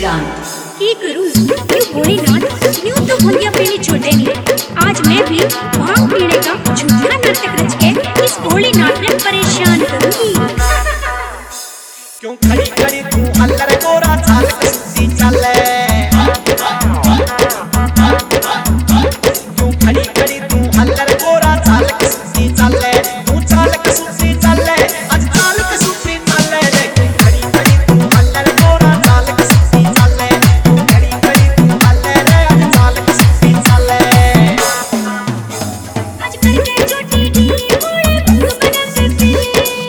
विक्रांत। की करूं क्यों भोलेनाथ यूं तो भंगिया पीनी छोड़े नहीं। आज मैं भी भांग पीने का झूठा नाटक रच के इस भोलेनाथ ने परेशान करूंगी। क्यों खड़ी खड़ी तू अल्लर गोरा चाल कसी चले, क्यों खड़ी खड़ी तू अल्लर गोरा चाल कसी चले, तू चाल कसी चले आज चाल कसी चले रे। क्यों खड़ी खड़ी तू अल्लर गोरा चाल कसी चले, तू खड़ी खड़ी तू अल्लर रे आज चाल कसी चले। आज करके छोटी डी मोड़े भंग बना के पीले,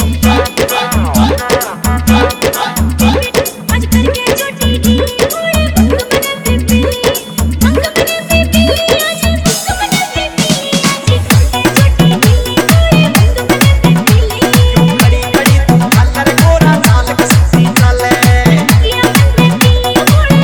आज करके छोटी डी मोड़े भंग बना के पीले, भंग बना के पीले आज भंग बना के पीले, आज करके छोटी डी मोड़े भंग बना के पीले। खड़ी खड़ी तू अल्लर गोरा चाल कसी चले, किया मन में पीले मोड़े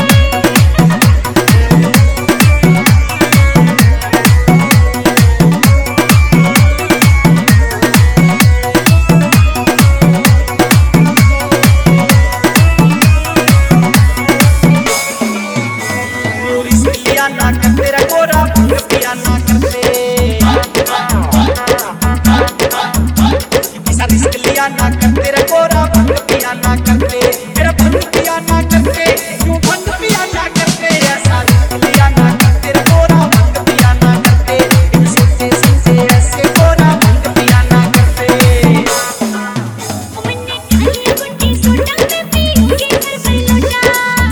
पिया ना करते रे गोरा भंग पिया ना करते, किसी रिस्क लिया ना करते रे गोरा भंग पिया ना करते, मेरा भंग पिया ना करते, क्यों भंग पिया ना करते, ऐसा रिस्क लिया ना करते रे गोरा भंग पिया ना करते, इन सोचे समझे ऐसे गोरा भंग पिया ना करते। मैंने खाली गुंडी सोडा में पीऊंगी भर भर लोटा,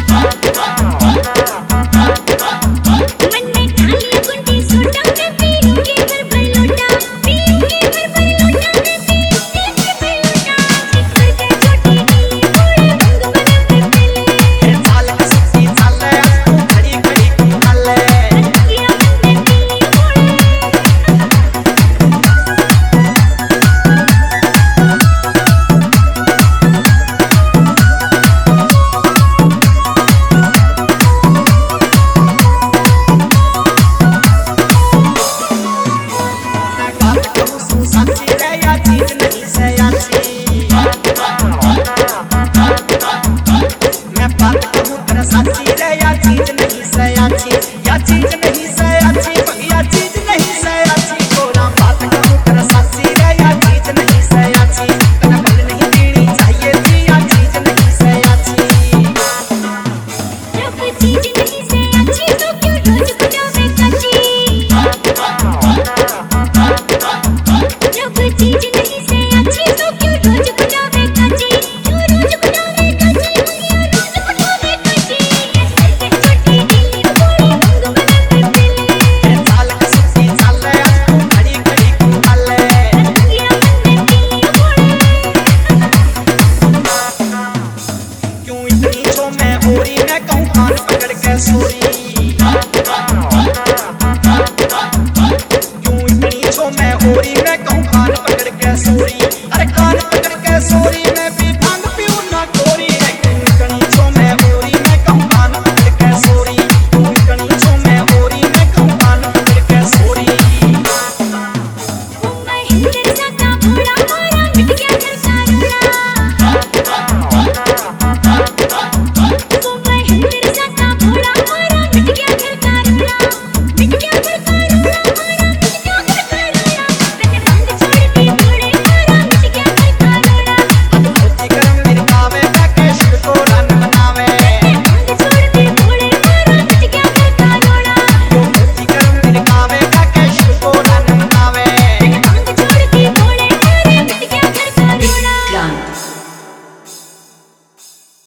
मैंने खाली गुंडी सोडा में पीऊंगी भर भर लोटा, पीऊंगी भर भर लोटा में पीऊंगी भर भर लोटा। जिगर के छोटी डी मोड़े भंग बना के पीले, चाल कसी चले तू खड़ी खड़ी तू चले, किया मन में पीले मोड़े बात कहूँ सू सच्ची रे या चीज नहीं से अच्छी, मैं बात कहूँ तेरा सच्ची रे या चीज नहीं से अच्छी, या चीज नहीं से अच्छी, या चीज नहीं से अच्छी गोरा। बात कहूँ तेरा सच्ची रे या चीज नहीं से अच्छी, तेरा बल नहीं पीनी चाहिए थी या चीज नहीं से अच्छी। जब चीज नहीं से अच्छी तो क्यों रोज बनावे कच्ची, जब चीज नहीं से अच्छी तो क्यों रोज बनावे कच्ची, क्यों रोज बनावे कच्ची, भंगिया रोज बनावे कच्ची। ऐसे करके छोटी डी मोड़े भंग बना के पीले, चाल कसी चले तू खड़ी खड़ी तू चले, किया मन में पीले मोड़े क्यों इतनी छो मैं ओरी मैं कहूँ कान पकड़ के सोरी।